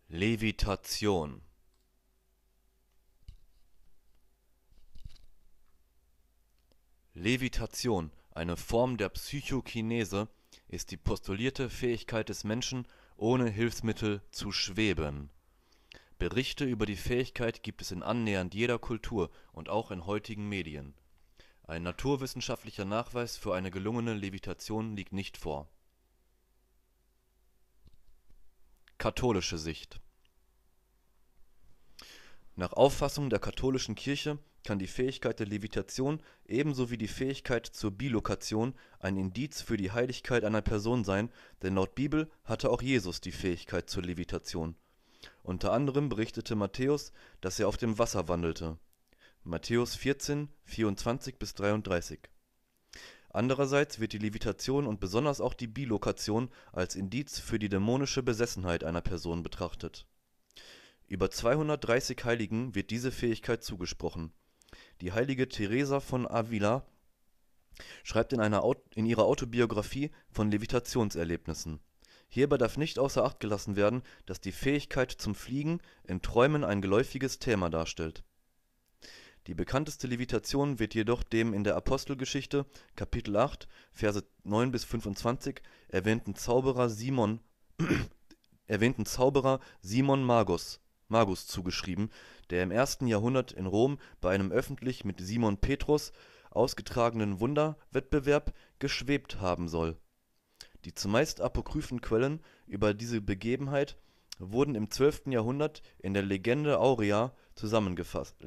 Levitation. Levitation, eine Form der Psychokinese, ist die postulierte Fähigkeit des Menschen, ohne Hilfsmittel zu schweben. Berichte über die Fähigkeit gibt es in annähernd jeder Kultur und auch in heutigen Medien. Ein naturwissenschaftlicher Nachweis für eine gelungene Levitation liegt nicht vor. Katholische Sicht. Nach Auffassung der katholischen Kirche kann die Fähigkeit der Levitation ebenso wie die Fähigkeit zur Bilokation ein Indiz für die Heiligkeit einer Person sein, denn laut Bibel hatte auch Jesus die Fähigkeit zur Levitation. Unter anderem berichtete Matthäus, dass er auf dem Wasser wandelte. Matthäus 14, 24-33. Andererseits wird die Levitation und besonders auch die Bilokation als Indiz für die dämonische Besessenheit einer Person betrachtet. Über 230 Heiligen wird diese Fähigkeit zugesprochen. Die heilige Teresa von Avila schreibt in ihrer Autobiografie von Levitationserlebnissen. Hierbei darf nicht außer Acht gelassen werden, dass die Fähigkeit zum Fliegen in Träumen ein geläufiges Thema darstellt. Die bekannteste Levitation wird jedoch dem in der Apostelgeschichte, Kapitel 8, Verse 9-25 erwähnten Zauberer Simon Magus zugeschrieben, der im 1. Jahrhundert in Rom bei einem öffentlich mit Simon Petrus ausgetragenen Wunderwettbewerb geschwebt haben soll. Die zumeist apokryphen Quellen über diese Begebenheit wurden im 12. Jahrhundert in der Legenda aurea zusammengefasst.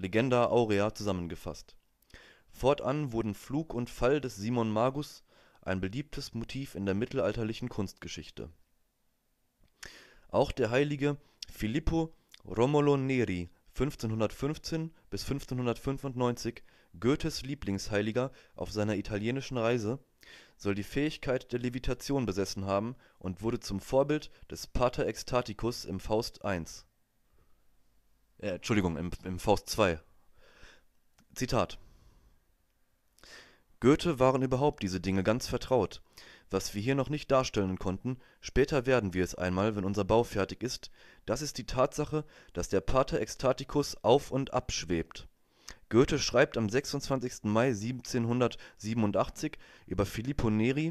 Fortan wurden Flug und Fall des Simon Magus ein beliebtes Motiv in der mittelalterlichen Kunstgeschichte. Auch der heilige Filippo Romolo Neri (1515 – 1595), Goethes Lieblingsheiliger auf seiner italienischen Reise, soll die Fähigkeit der Levitation besessen haben und wurde zum Vorbild des Pater Extaticus im Faust II. Zitat: Goethe waren überhaupt diese Dinge ganz vertraut. Was wir hier noch nicht darstellen konnten, später werden wir es einmal, wenn unser Bau fertig ist, das ist die Tatsache, dass der Pater Extaticus auf und ab schwebt. Goethe schreibt am 26. Mai 1787 über Filippo Neri,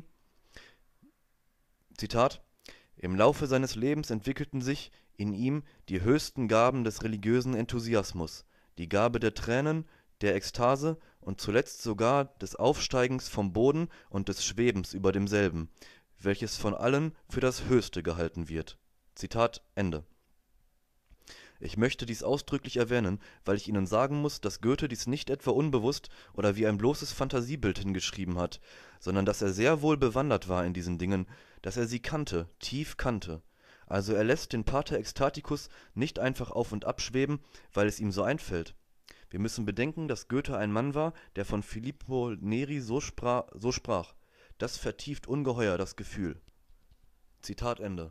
Zitat: Im Laufe seines Lebens entwickelten sich in ihm die höchsten Gaben des religiösen Enthusiasmus, die Gabe der Tränen, der Ekstase und zuletzt sogar des Aufsteigens vom Boden und des Schwebens über demselben, welches von allen für das Höchste gehalten wird. Zitat Ende. Ich möchte dies ausdrücklich erwähnen, weil ich Ihnen sagen muss, dass Goethe dies nicht etwa unbewusst oder wie ein bloßes Fantasiebild hingeschrieben hat, sondern dass er sehr wohl bewandert war in diesen Dingen, dass er sie kannte, tief kannte. Also er lässt den Pater Extaticus nicht einfach auf und ab schweben, weil es ihm so einfällt. Wir müssen bedenken, dass Goethe ein Mann war, der von Filippo Neri so sprach. Das vertieft ungeheuer das Gefühl. Zitat Ende.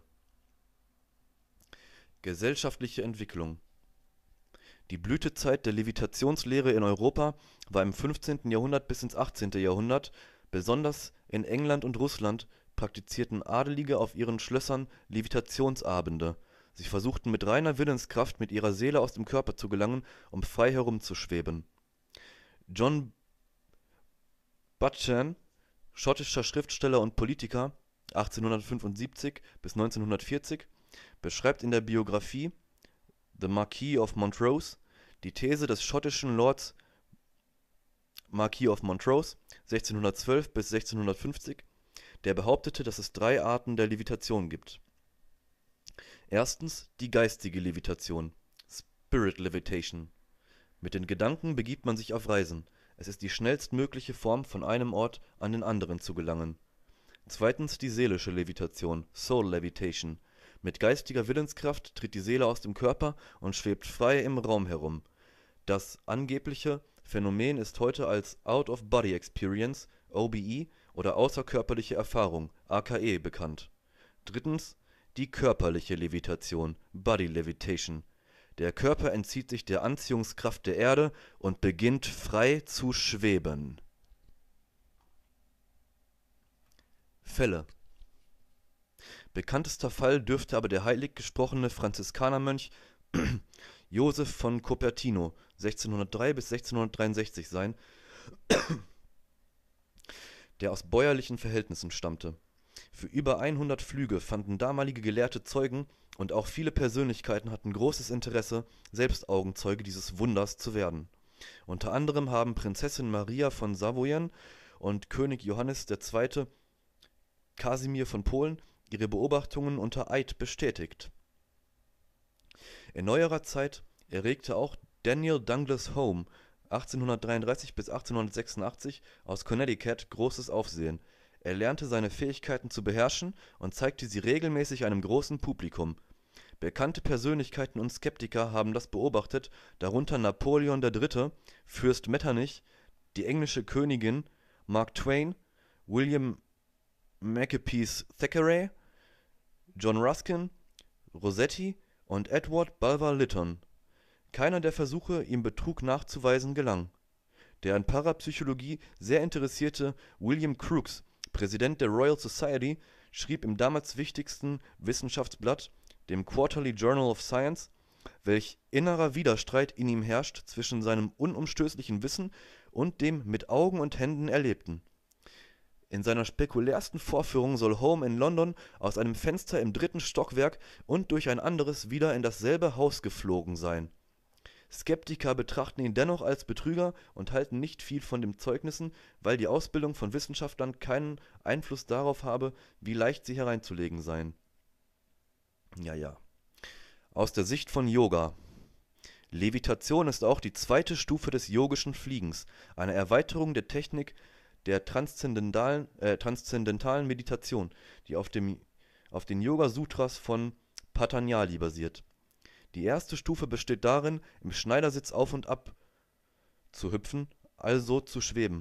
Gesellschaftliche Entwicklung. Die Blütezeit der Levitationslehre in Europa war im 15. Jahrhundert bis ins 18. Jahrhundert, besonders in England und Russland praktizierten Adelige auf ihren Schlössern Levitationsabende. Sie versuchten mit reiner Willenskraft mit ihrer Seele aus dem Körper zu gelangen, um frei herumzuschweben. John Buchan, schottischer Schriftsteller und Politiker, 1875 bis 1940, beschreibt in der Biografie The Marquis of Montrose die These des schottischen Lords Marquis of Montrose (1612 bis 1650), der behauptete, dass es 3 Arten der Levitation gibt. Erstens die geistige Levitation (Spirit Levitation). Mit den Gedanken begibt man sich auf Reisen. Es ist die schnellstmögliche Form, von einem Ort an den anderen zu gelangen. Zweitens die seelische Levitation (Soul Levitation). Mit geistiger Willenskraft tritt die Seele aus dem Körper und schwebt frei im Raum herum. Das angebliche Phänomen ist heute als Out-of-Body Experience (OBE) oder außerkörperliche Erfahrung (AKE) bekannt. Drittens die körperliche Levitation (Body Levitation). Der Körper entzieht sich der Anziehungskraft der Erde und beginnt frei zu schweben. Fälle. Bekanntester Fall dürfte aber der heilig gesprochene Franziskanermönch Joseph von Cupertino (1603 bis 1663) sein, der aus bäuerlichen Verhältnissen stammte. Für über 100 Flüge fanden damalige Gelehrte Zeugen und auch viele Persönlichkeiten hatten großes Interesse, selbst Augenzeuge dieses Wunders zu werden. Unter anderem haben Prinzessin Maria von Savoyen und König Johannes II. Kasimir von Polen ihre Beobachtungen unter Eid bestätigt. In neuerer Zeit erregte auch Daniel Douglas Home (1833 bis 1886) aus Connecticut großes Aufsehen. Er lernte seine Fähigkeiten zu beherrschen und zeigte sie regelmäßig einem großen Publikum. Bekannte Persönlichkeiten und Skeptiker haben das beobachtet, darunter Napoleon III., Fürst Metternich, die englische Königin, Mark Twain, William Makepeace Thackeray, John Ruskin, Rossetti und Edward Bulwer Lytton. Keiner der Versuche, ihm Betrug nachzuweisen, gelang. Der an Parapsychologie sehr interessierte William Crookes, Präsident der Royal Society, schrieb im damals wichtigsten Wissenschaftsblatt, dem Quarterly Journal of Science, welch innerer Widerstreit in ihm herrscht zwischen seinem unumstößlichen Wissen und dem mit Augen und Händen Erlebten. In seiner spekulärsten Vorführung soll Home in London aus einem Fenster im 3. Stockwerk und durch ein anderes wieder in dasselbe Haus geflogen sein. Skeptiker betrachten ihn dennoch als Betrüger und halten nicht viel von den Zeugnissen, weil die Ausbildung von Wissenschaftlern keinen Einfluss darauf habe, wie leicht sie hereinzulegen seien. Ja. Aus der Sicht von Yoga. Levitation ist auch die zweite Stufe des yogischen Fliegens, eine Erweiterung der Technik der transzendentalen Meditation, die auf den Yoga-Sutras von Patanjali basiert. Die erste Stufe besteht darin, im Schneidersitz auf und ab zu hüpfen, also zu schweben.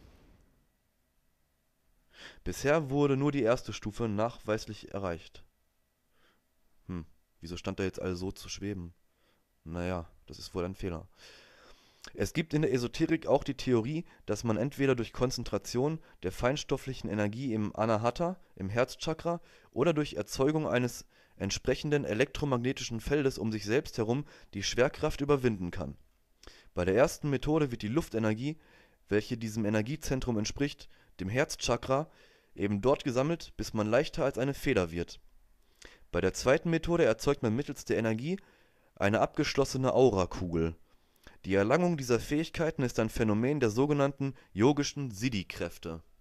Bisher wurde nur die erste Stufe nachweislich erreicht. Wieso stand da jetzt also zu schweben? Naja, das ist wohl ein Fehler. Es gibt in der Esoterik auch die Theorie, dass man entweder durch Konzentration der feinstofflichen Energie im Anahata, im Herzchakra, oder durch Erzeugung eines entsprechenden elektromagnetischen Feldes um sich selbst herum die Schwerkraft überwinden kann. Bei der ersten Methode wird die Luftenergie, welche diesem Energiezentrum entspricht, dem Herzchakra, eben dort gesammelt, bis man leichter als eine Feder wird. Bei der zweiten Methode erzeugt man mittels der Energie eine abgeschlossene Aurakugel. Die Erlangung dieser Fähigkeiten ist ein Phänomen der sogenannten yogischen Siddhi-Kräfte